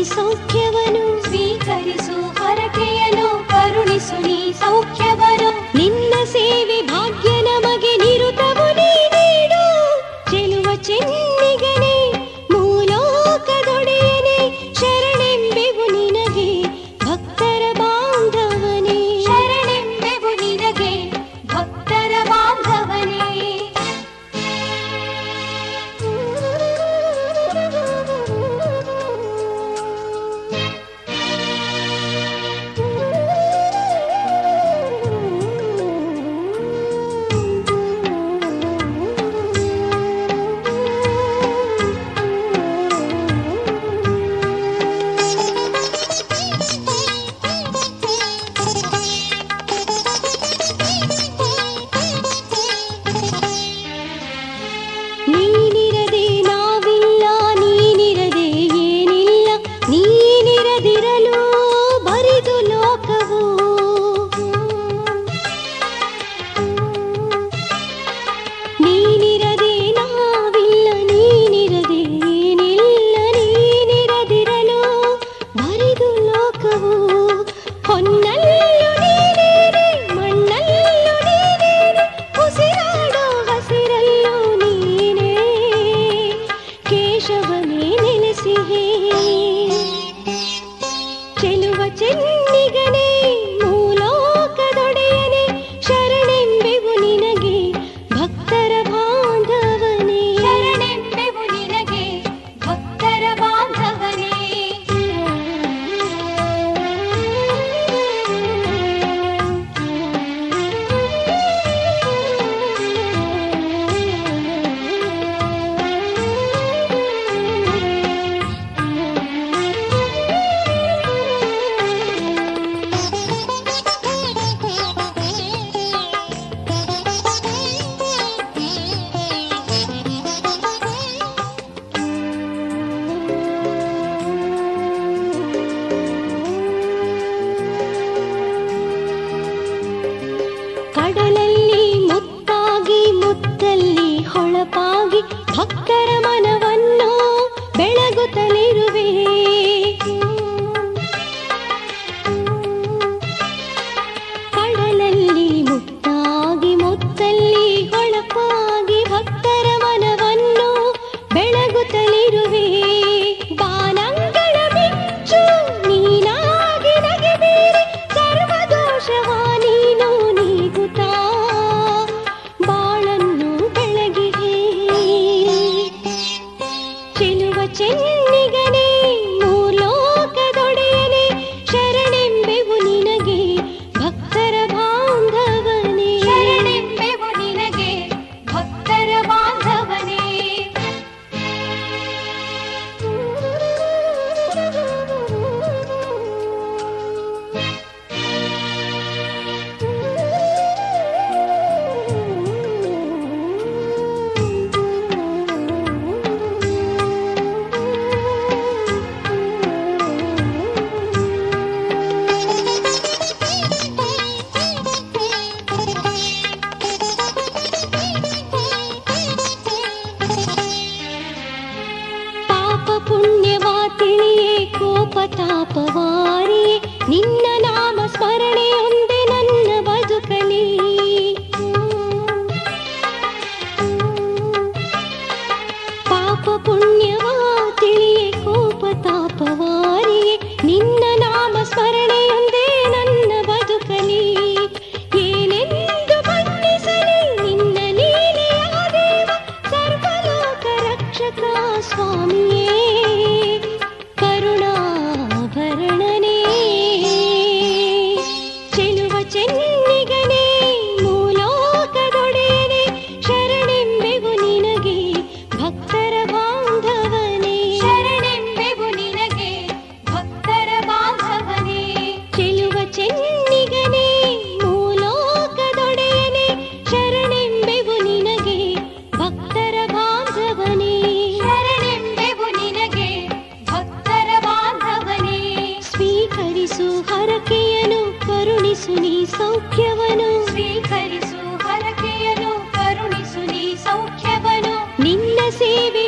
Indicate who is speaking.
Speaker 1: ಸೌಖ್ಯವನು ಸ್ವೀಕರಿಸು ಹರಕೆಯನು ಕರುಣಿಸು ನೀ ಸೌಖ್ಯವನು ನಿನ್ನ ಸೇವೆ ಭಾಗ್ಯ ನಮಗೆ ನಿರುತವು ನೀ ನೀಡು ಚೆಲುವ ಚೆನ್ನಿಗನೇ ಮೂಲೋಕದೊಡೆಯನೇ ಶರಣೆಂಬೆವು ನಿನಗೆ ಭಕ್ತರ ಬಾಂಧವನೇ ಶರಣೆಂಬೆವು ನಿನಗೆ ಭಕ್ತರ ಬಾಂಧವನೇ ನೀನಿರದೆ ನಾವಿಲ್ಲ ನೀನಿರದೆ ಏನಿಲ್ಲ ನೀನಿರದಿರಲು ಬರಿದು ಲೋಕವು ನೀನಿರದೆ ನಾವಿಲ್ಲ ನೀನಿರದೆ ಏನಿಲ್ಲ ನೀನಿರದಿರಲು ಬರಿದು ಲೋಕವು ಹೊನ್ನಲ್ಲು ನೀನೇನೆ ಮಣ್ಣಲ್ಲು ನೀನೇನೆ ಉಸಿರಾಡೋ ಹಸಿರಲ್ಲೂ ನೀನೇ ಕೇಶವನೇ ನೆಲೆಸಿಹೇ ಚೆಲುವ ಚೆನ್ನಿಗನೇ ಮೂಲೋಕದೊಡೆಯನೇ ಶರಣೆಂಬೆವು ನಿನಗೆ ಭಕ್ತರ ಬಾಂಧವನೇ ಶರಣೆಂಬೆವು ನಿನಗೆ ಭಕ್ತರ ಬಾಂಧವನೇ ಕಡಲಲ್ಲಿ ಮುತ್ತಾಗಿ ಮುತ್ತಲ್ಲಿ ಹೊಳಪಾಗಿ ಭಕ್ತರ ಮನವನ್ನು ಬೆಳಗುತ್ತಲಿರುವೆ ಕಡಲಲ್ಲಿ ಮುತ್ತಾಗಿ ಮುತ್ತಲ್ಲಿ ಹೊಳಪಾಗಿ ಭಕ್ತರ ಮನವನ್ನು ಬೆಳಗುತ್ತಲಿರುವೆ ಬಾನಂಗಳ ಮಿಂಚು ನೀನಾಗಿ ನಗೆದೀರಿ ಸರ್ವದೋಷವ ನೀನು ನೀಗುತ್ತಾ ಬಾಳನ್ನು ಬೆಳಗಿಹೇ ಚೆಲುವ ಚೆನ್ನಿಗನೇ ಮೂಲೋಕದೊಡೆಯನೇ ಶರಣೆಂಬೆವು ನಿನಗೆ ಭಕ್ತರ ಬಾಂಧವನೇ ಶರಣೆಂಬೆವು ನಿನಗೆ ಭಕ್ತರ ಬಾಂಧವನೇ ಪಾಪ ಪುಣ್ಯವಾ ತಿಳಿಯೇ ಕೋಪ ತಾಪವಾರಿಯೇ ನಿನ್ನ ನಾಮ ಸ್ಮರಣೆಯೊಂದೇ ನನ್ನ ಬದುಕಲಿ ಪಾಪ ಪುಣ್ಯವಾ ತಿಳಿಯೇ ಕೋಪ ತಾಪವಾರಿಯೇ ನಿನ್ನ ನಾಮ ಸ್ಮರಣೆಯೊಂದೇ ನನ್ನ ಬದುಕಲಿ ಏನೆಂದು ಬಣ್ಣಿಸಲಿ ನಿನ್ನ ಲೀಲೆಯ ದೇವ ಸರ್ವಲೋಕ ರಕ್ಷಕ ಸ್ವಾಮಿಯೇ ಕರುಣಾಭರಣನೇ ಚೆಲುವ ಚೆನ್ನಿಗನೇ ಮೂಲೋಕದೊಡೆಯನೇ ಶರಣೆಂಬೆವು ನಿನಗೆ ಭಕ್ತರ ಬಾಂಧವನೇ ಶರಣೆಂಬೆವು ನಿನಗೆ ಭಕ್ತರ ಬಾಂಧವನೇ ಚೆಲುವ ಚೆನ್ನಿಗನೇ ಮೂಲೋಕದೊಡೆಯನೇ ಶರಣೆಂಬೆವು ನಿನಗೆ ಭಕ್ತರ ಬಾಂಧವನೇ ಶರಣೆಂಬೆವು ನಿನಗೆ ಭಕ್ತರ ಬಾಂಧವನೇ ಸ್ವೀಕರಿಸು ಹರಕೆಯನು ಕರುಣಿಸು ನೀ ಸೌಖ್ಯವನು ಸ್ವೀಕರಿಸು ಹರಕೆಯನು ಕರುಣಿಸು ನೀ ಸೌಖ್ಯವನು ನಿನ್ನ ಸೇವೆ